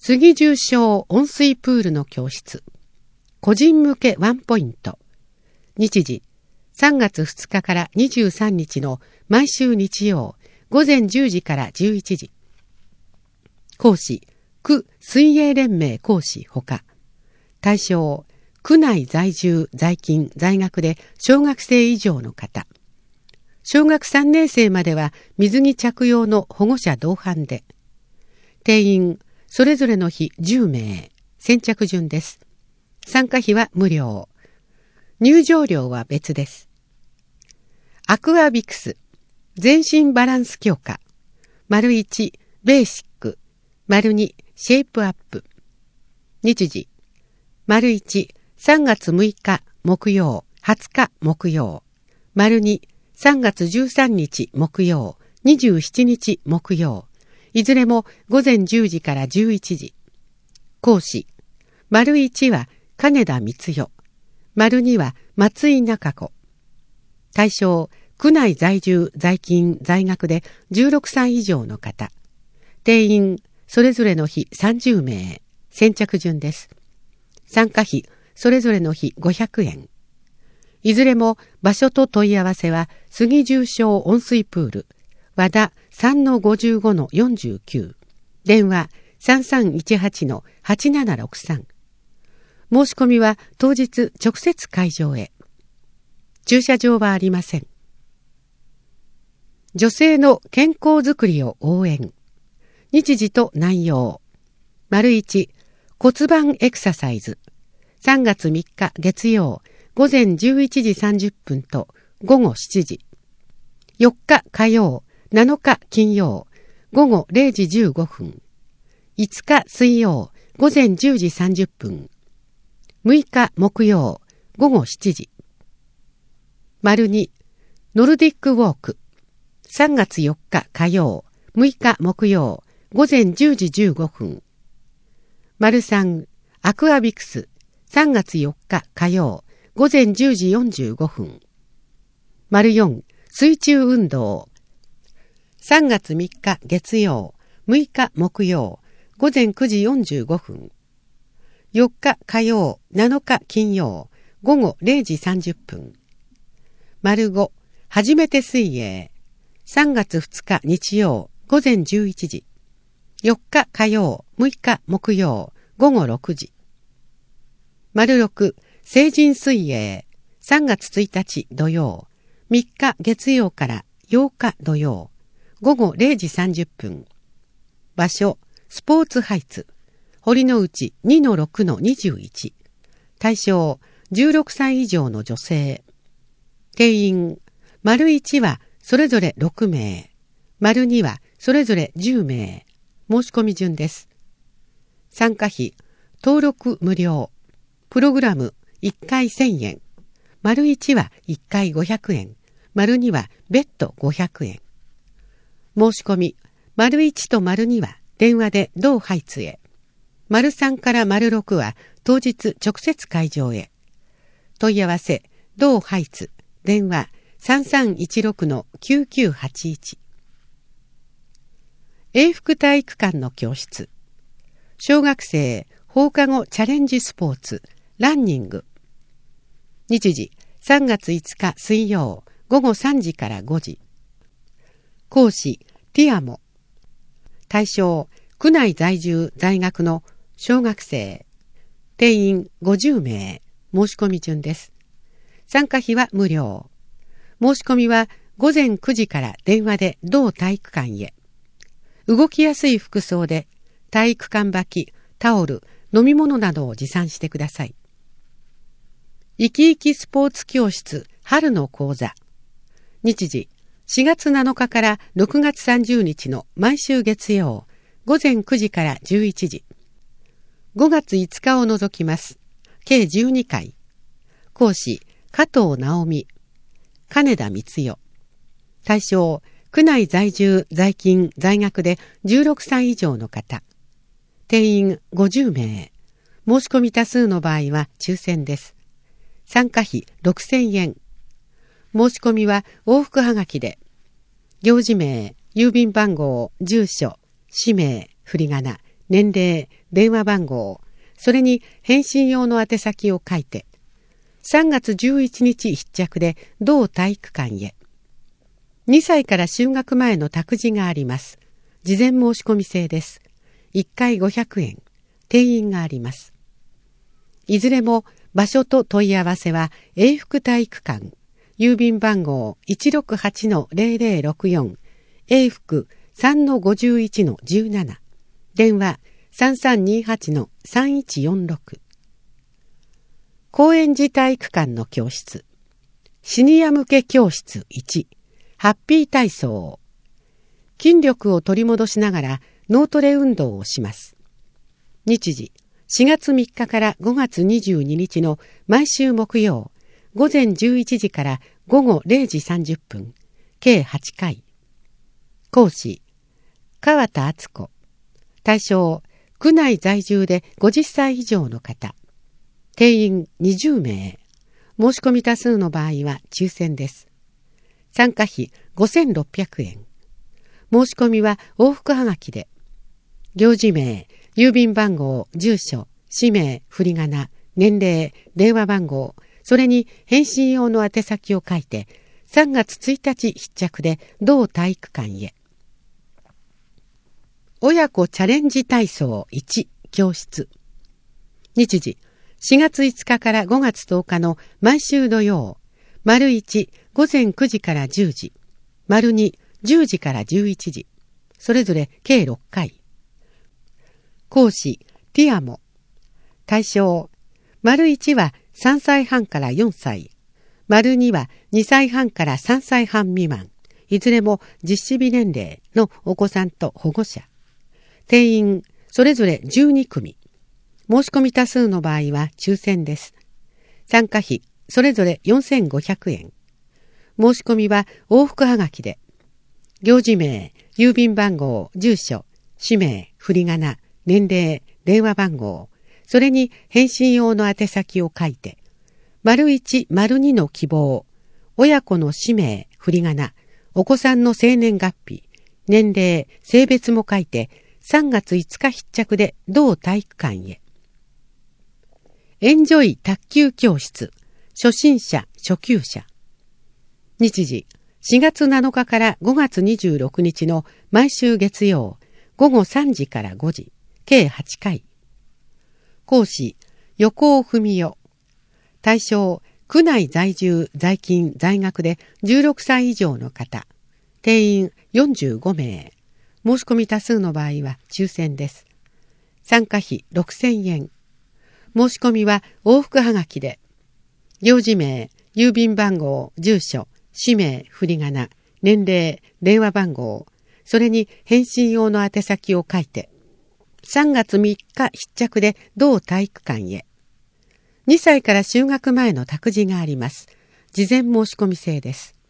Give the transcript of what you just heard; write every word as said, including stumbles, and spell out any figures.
杉重症温水プールの教室。個人向けワンポイント。日時、さんがつふつかからにじゅうさんにちの毎週日曜、午前じゅうじからじゅういちじ。講師、区水泳連盟講師ほか。対象、区内在住、在勤、在学で小学生以上の方。小学さんねん生までは水着着用の保護者同伴で。定員、それぞれの日じゅうめい。先着順です。参加費は無料。入場料は別です。アクアビクス、全身バランス強化。丸いち、ベーシック。丸に、シェイプアップ。日時。丸いち、さんがつむいか木曜、はつか木曜。丸に、さんがつじゅうさんにち木曜、にじゅうしちにち木曜。いずれも午前じゅうじからじゅういちじ。講師。丸いちは金田光代。丸には松井中子。対象、区内在住、在勤、在学でじゅうろくさい以上の方。定員、それぞれの日さんじゅうめい。先着順です。参加費、それぞれの日ごひゃくえん。いずれも場所と問い合わせは杉重症温水プール。和田 さんのごじゅうごのよんじゅうきゅう。電話 さんさんいちはちのはちななろくさん。申し込みは当日直接会場へ。駐車場はありません。女性の健康づくりを応援。日時と内容。丸いち、骨盤エクササイズ。さんがつみっか月曜、午前じゅういちじさんじゅっぷんと午後しちじ。よっか火曜、なのか金曜、午後れいじじゅうごふん。いつか水曜、午前じゅうじさんじゅっぷん。むいか木曜、午後しちじ。丸に、ノルディックウォーク。さんがつよっか火曜、むいか木曜、午前じゅうじじゅうごふん。丸さん、アクアビクス。さんがつよっか火曜、午前じゅうじよんじゅうごふん。丸よん、水中運動。さんがつみっか月曜、むいか木曜、午前くじよんじゅうごふん。よっか火曜、なのか金曜、午後れいじさんじゅっぷん。丸ご、初めて水泳。さんがつふつか日曜、午前じゅういちじ。よっか火曜、むいか木曜、午後ろくじ。丸ろく、成人水泳。さんがつついたち土曜、みっか月曜からようか土曜、午後れいじさんじゅっぷん。場所、スポーツハイツ。堀之内 にのろくのにじゅういち。対象、じゅうろくさい以上の女性。定員、丸いちはそれぞれろくめい。丸にはそれぞれじゅうめい。申し込み順です。参加費、登録無料。プログラムいっかいせんえん。丸いちはいっかいごひゃくえん。丸には別途ごひゃくえん。申し込み、丸いちと丸には電話で同ハイツへ。丸さんから丸ろくは当日直接会場へ。問い合わせ、同ハイツ、電話 さんさんいちろくのきゅうきゅうはちいち。永福体育館の教室。小学生放課後チャレンジスポーツ、ランニング。日時、さんがついつか水曜、午後さんじからごじ。講師、ティアモ。対象、区内在住在学の小学生。定員ごじゅうめい。申し込み順です。参加費は無料。申し込みは午前くじから電話で同体育館へ。動きやすい服装で体育館履き、タオル、飲み物などを持参してください。生き生きスポーツ教室春の講座。日時、しがつなのかからろくがつさんじゅうにちの毎週月曜、午前くじからじゅういちじ。ごがついつかを除きます。計じゅうにかい。講師、加藤直美。金田光代。対象、区内在住、在勤、在学でじゅうろくさい以上の方。定員ごじゅうめい。申し込み多数の場合は抽選です。参加費ろくせんえん。申し込みは往復はがきで、行事名、郵便番号、住所、氏名、振り仮名、 年齢、電話番号、それに返信用の宛先を書いて、さんがつじゅういちにち必着で同体育館へ。にさいから就学前の託児があります。事前申し込み制です。いっかいごひゃくえん、定員があります。いずれも場所と問い合わせは永福体育館、郵便番号 いちろくはちのゼロゼロろくよん、永福 さんのごじゅういちのじゅうなな、電話 さんさんにはちのさんいちよんろく。高円寺体育館の教室、シニア向け教室いち、ハッピー体操。筋力を取り戻しながら脳トレ運動をします。日時、しがつみっかからごがつにじゅうににちの毎週木曜、午前じゅういちじから午後れいじさんじゅっぷん、計はちかい。講師、川田敦子。対象、区内在住でごじゅっさい以上の方。定員にじゅうめい。申し込み多数の場合は抽選です。参加費ごせんろっぴゃくえん。申し込みは往復はがきで、行事名、郵便番号、住所、氏名、振り仮名、年齢、電話番号、それに返信用の宛先を書いて、さんがつついたち必着で同体育館へ。親子チャレンジ体操いち教室。日時、しがついつかからごがつとおかの毎週土曜、丸いち、午前くじからじゅうじ、丸に、じゅうじからじゅういちじ、それぞれ計ろっかい。講師、ティアモ。対象、丸いちはさんさいはんからよんさい、丸にはにさいはんからさんさいはん未満、いずれも実施日年齢のお子さんと保護者。定員、それぞれじゅうにくみ。申し込み多数の場合は抽選です。参加費、それぞれよんせんごひゃくえん。申し込みは往復はがきで、行事名、郵便番号、住所、氏名、振り仮名、年齢、電話番号、それに返信用の宛先を書いて、丸いち、丸にの希望、親子の氏名、振り仮名、お子さんの生年月日、年齢、性別も書いて、さんがついつか必着で同体育館へ。エンジョイ卓球教室、初心者、初級者。日時、しがつなのかからごがつにじゅうろくにちの毎週月曜、午後さんじからごじ、計はちかい。講師、横尾文代。対象、区内在住、在勤、在学でじゅうろくさい以上の方。定員よんじゅうごめい。申し込み多数の場合は抽選です。参加費ろくせんえん。申し込みは往復はがきで、行事名、郵便番号、住所、氏名、振り仮名、年齢、電話番号、それに返信用の宛先を書いて、さんがつみっか必着で同体育館へ。にさいから就学前の託児があります。事前申し込み制です。